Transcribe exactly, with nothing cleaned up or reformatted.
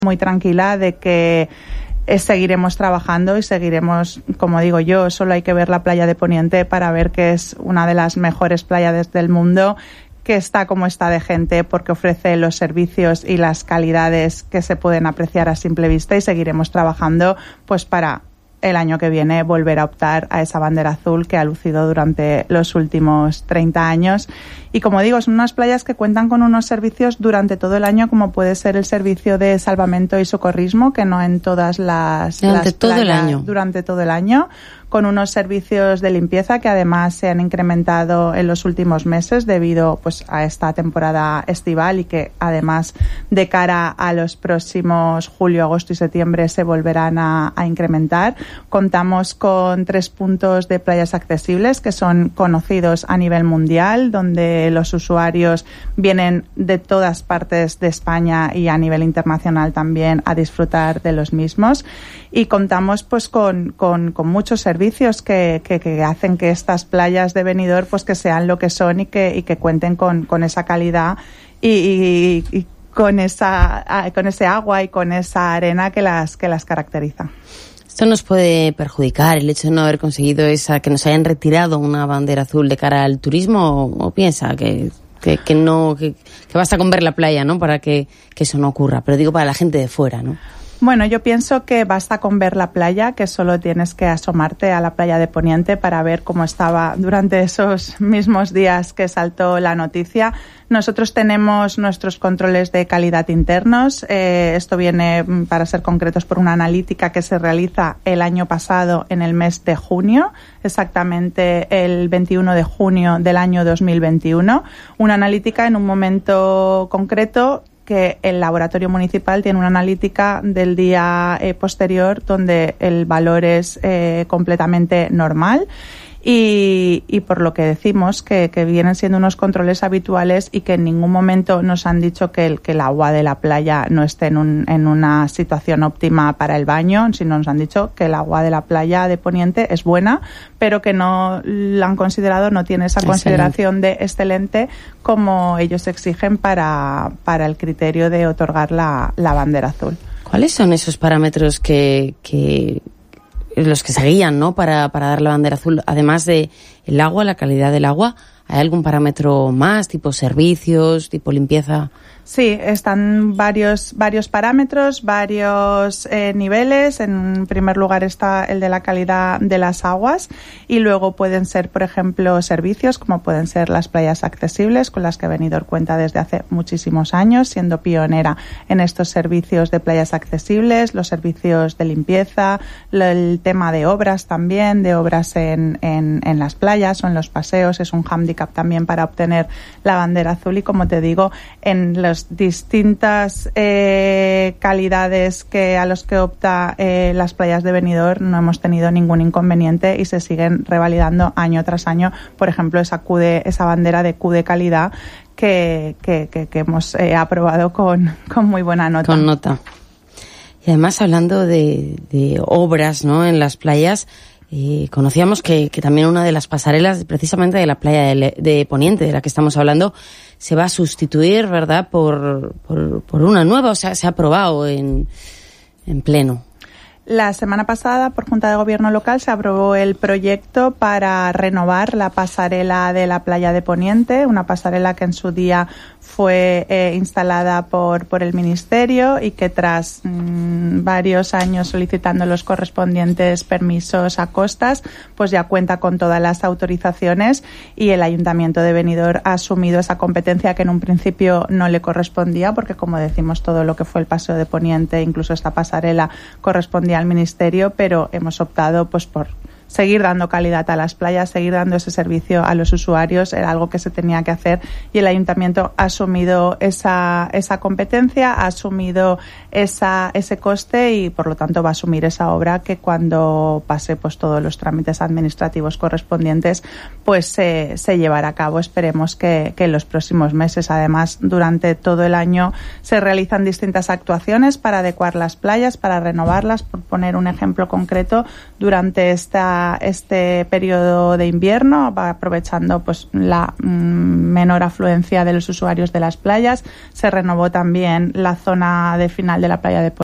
muy tranquila de que eh, seguiremos trabajando y seguiremos, como digo yo, solo hay que ver la playa de Poniente para ver que es una de las mejores playas del mundo, que está como está de gente porque ofrece los servicios y las calidades que se pueden apreciar a simple vista, y seguiremos trabajando pues para el año que viene volver a optar a esa bandera azul que ha lucido durante los últimos treinta años. Y como digo, son unas playas que cuentan con unos servicios durante todo el año, como puede ser el servicio de salvamento y socorrismo, que no en todas las, durante las todo playas, el año. durante todo el año, con unos servicios de limpieza que además se han incrementado en los últimos meses debido pues a esta temporada estival, y que además de cara a los próximos julio, agosto y septiembre se volverán a, a incrementar. Contamos con tres puntos de playas accesibles que son conocidos a nivel mundial, donde los usuarios vienen de todas partes de España y a nivel internacional también a disfrutar de los mismos. Y contamos pues con, con, con muchos servicios que, que, que hacen que estas playas de Benidorm pues que sean lo que son y que, y que cuenten con, con esa calidad y, y, y con esa con ese agua y con esa arena que las que las caracteriza. ¿Esto nos puede perjudicar, el hecho de no haber conseguido esa, que nos hayan retirado una bandera azul de cara al turismo, o, o piensa que, que, que no, que, que basta con ver la playa, ¿no?, para que, que eso no ocurra? Pero digo para la gente de fuera, ¿no? Bueno, yo pienso que basta con ver la playa, que solo tienes que asomarte a la playa de Poniente para ver cómo estaba durante esos mismos días que saltó la noticia. Nosotros tenemos nuestros controles de calidad internos. Eh, esto viene, para ser concretos, por una analítica que se realiza el año pasado en el mes de junio, exactamente el veintiuno de junio del año dos mil veintiuno. Una analítica en un momento concreto que el laboratorio municipal tiene una analítica del día eh, posterior donde el valor es eh, completamente normal. Y, y por lo que decimos que, que vienen siendo unos controles habituales y que en ningún momento nos han dicho que el, que el agua de la playa no esté en, un, en una situación óptima para el baño, sino nos han dicho que el agua de la playa de Poniente es buena, pero que no la han considerado, no tiene esa excelente consideración de excelente como ellos exigen para, para el criterio de otorgar la, la bandera azul. ¿Cuáles son esos parámetros que... que... los que se guían, ¿no?, para, para dar la bandera azul? Además de el agua, la calidad del agua, ¿hay algún parámetro más, tipo servicios, tipo limpieza? Sí, están varios varios parámetros, varios eh, niveles. En primer lugar está el de la calidad de las aguas, y luego pueden ser, por ejemplo, servicios como pueden ser las playas accesibles, con las que Benidorm cuenta desde hace muchísimos años, siendo pionera en estos servicios de playas accesibles, los servicios de limpieza, el tema de obras también, de obras en, en, en las playas o en los paseos, es un hándicap también para obtener la bandera azul. Y como te digo, en las distintas eh, calidades que a los que opta eh, las playas de Benidorm no hemos tenido ningún inconveniente y se siguen revalidando año tras año. Por ejemplo, esa Q de, esa bandera de Q de calidad que, que, que, que hemos eh, aprobado con, con muy buena nota. Con nota. Y además, hablando de, de obras, ¿no?, en las playas, eh, conocíamos que, que también una de las pasarelas, precisamente de la playa de, de Poniente, de la que estamos hablando, se va a sustituir, ¿verdad?, por, por, por una nueva, o sea, se ha aprobado en, en pleno. La semana pasada, por Junta de Gobierno local, se aprobó el proyecto para renovar la pasarela de la playa de Poniente, una pasarela que en su día fue eh, instalada por, por el Ministerio y que tras mmm, varios años solicitando los correspondientes permisos a costas, pues ya cuenta con todas las autorizaciones, y el Ayuntamiento de Benidorm ha asumido esa competencia que en un principio no le correspondía, porque, como decimos, todo lo que fue el Paseo de Poniente, incluso esta pasarela, correspondía al Ministerio, pero hemos optado pues por seguir dando calidad a las playas, seguir dando ese servicio a los usuarios. Era algo que se tenía que hacer y el Ayuntamiento ha asumido esa, esa competencia, ha asumido esa, ese coste y por lo tanto va a asumir esa obra que cuando pase pues todos los trámites administrativos correspondientes pues se, se llevará a cabo. Esperemos que, que en los próximos meses. Además, durante todo el año se realizan distintas actuaciones para adecuar las playas, para renovarlas. Por poner un ejemplo concreto, durante esta esta, este periodo de invierno, aprovechando pues la mm, menor afluencia de los usuarios de las playas. Se renovó también la zona de final de la playa de